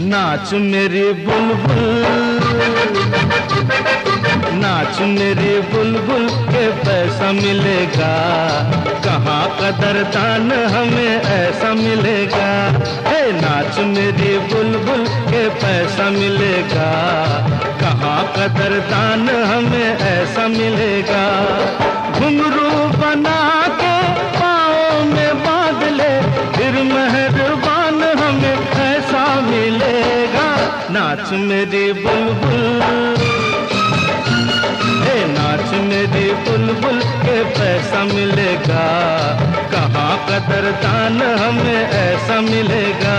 नाच मेरी बुलबुल, नाच मेरी बुलबुल के पैसा मिलेगा, कहाँ कदरदान हमें ऐसा मिलेगा। हे नाच मेरी बुलबुल के पैसा मिलेगा, कहाँ कदरदान हमें ऐसा मिलेगा। घुंघरू बना के पाँव में बांध ले, फिर मेहरबान हमें ऐसा मिलेगा। नाच मेरी बुलबुल, हे नाच मेरी बुलबुल के पैसा मिलेगा, कहाँ कदरदान हमें ऐसा मिलेगा।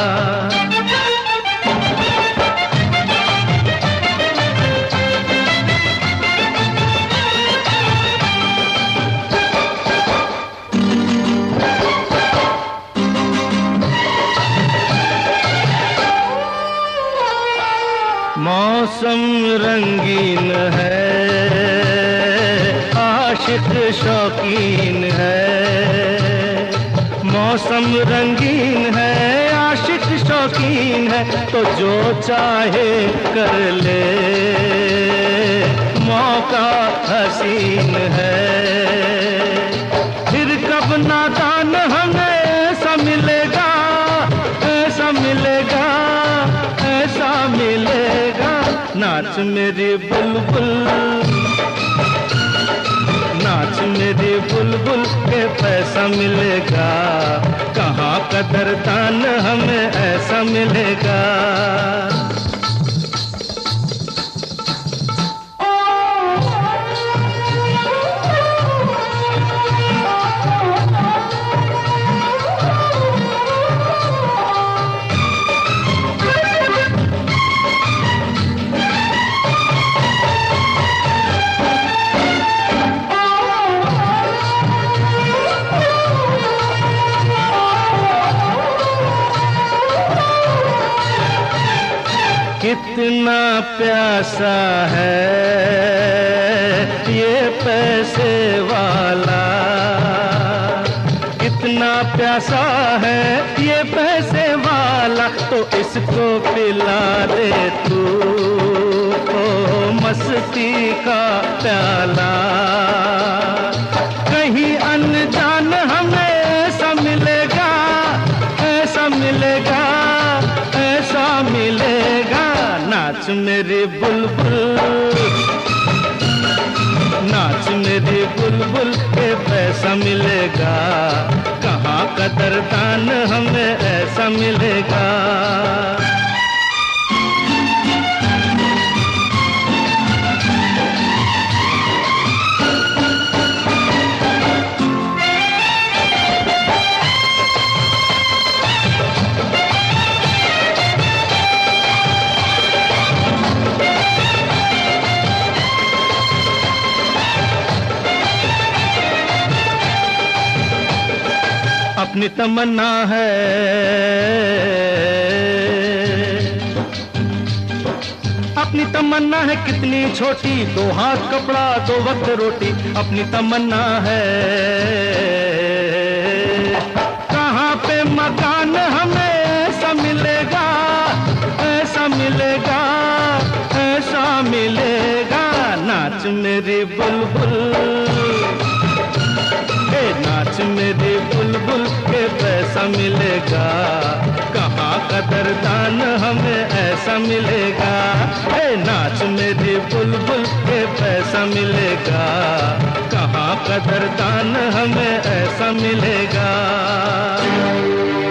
मौसम रंगीन है, आशिक शौकीन है। मौसम रंगीन है, आशिक शौकीन है, तो जो चाहे कर ले, मौका हसीन है। फिर कब नादान हमें ऐसा मिलेगा, ऐसा मिलेगा, ऐसा मिलेगा। नाच मेरी बुलबुल, नाच मेरी बुलबुल के पैसा मिलेगा, कहाँ कदरदान हमें ऐसा मिलेगा। कितना प्यासा है ये पैसे वाला, कितना प्यासा है ये पैसे वाला, तो इसको पिला दे तू ओ मस्ती का प्याला। कहीं अनजान हमें ऐसा मिलेगा, ऐसा मिलेगा, ऐसा मिलेगा। नाच मेरी बुलबुल, नाच मेरी बुलबुल के पैसा मिलेगा, कहाँ कदरदान हमें ऐसा मिलेगा। अपनी तमन्ना है, अपनी तमन्ना है कितनी छोटी, 2 हाथ कपड़ा 2 वक्त रोटी। अपनी तमन्ना है, कहाँ पे मकान हमें ऐसा मिलेगा, ऐसा मिलेगा, ऐसा मिलेगा। नाच मेरी बुलबुल, नाच मेरी बुलबुल के पैसा मिलेगा, कहाँ कदरदान हमें ऐसा मिलेगा। ए नाच मेरी बुलबुल के पैसा मिलेगा, कहाँ कदरदान हमें ऐसा मिलेगा।